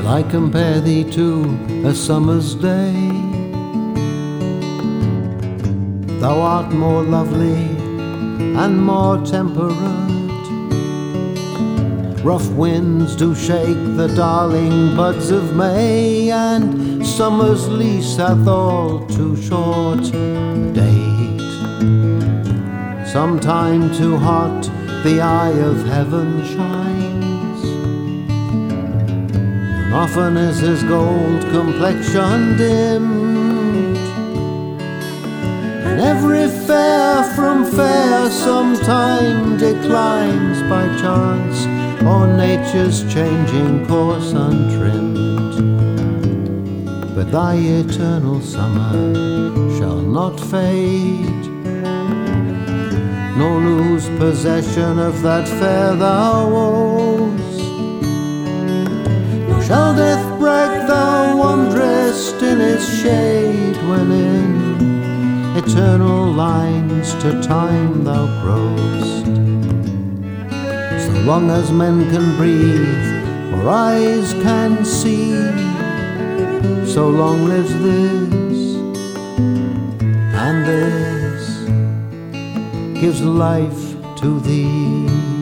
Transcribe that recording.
Shall I compare thee to a summer's day? Thou art more lovely and more temperate. Rough winds do shake the darling buds of May, and summer's lease hath all too short date. Sometime too hot the eye of heaven shines, and often is his gold complexion dimmed. And every fair from fair sometime declines by chance, or nature's changing course untrimmed. But thy eternal summer shall not fade, nor lose possession of that fair thou owest. Nor shall death brag thou wanderest in its shade, when in eternal lines to time thou growest. So long as men can breathe or eyes can see, so long lives this, and this gives life to thee.